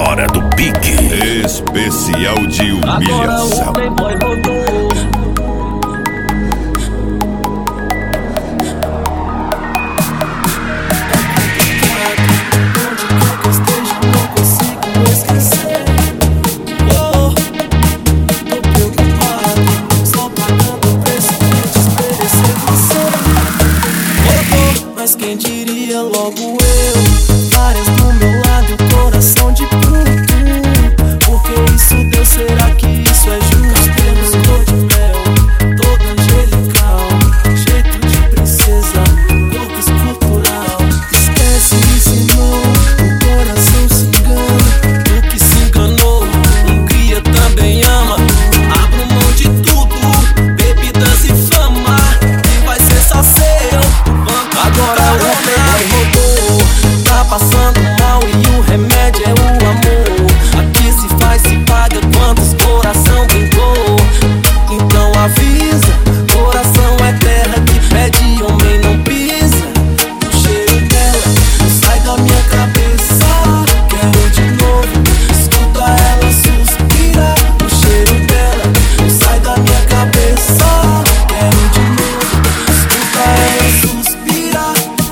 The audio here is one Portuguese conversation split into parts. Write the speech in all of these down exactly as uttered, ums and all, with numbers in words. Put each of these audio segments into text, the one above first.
hora do pique. Especial de humilhação. Agora o Playboy rodou. Mas quem diria logo eu, várias do meu lado, coração de puto. Porque isso deu, será que isso é justo? Temos cor de mel, toda angelical, jeito de princesa, corpo escultural. Esquece isso não, o coração se engana. O que se enganou, Hungria também ama. Abro mão de tudo, bebidas e fama, e vai ser só seu. Agora o Playboy rodou, tá passando mal e o remédio é o amor. Aqui se faz, se paga, quantos coração brincou. Então avisa, coração é terra que pede, homem não pisa. O cheiro dela não sai da minha cabeça, quero de novo, escuta ela suspira. O cheiro dela não sai da minha cabeça, quero de novo, escuta ela suspira.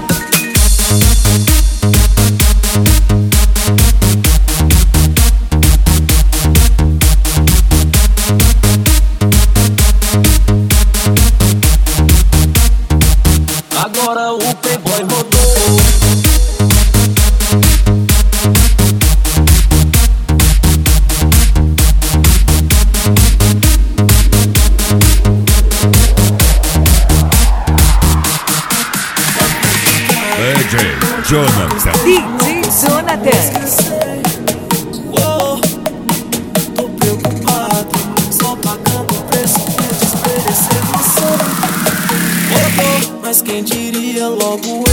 Agora o Playboy rodou. D J Jonathan. D J Jonathan. Oh, tô preocupado, só pagando o preço de desmerecer você. Rodou, mas quem diria logo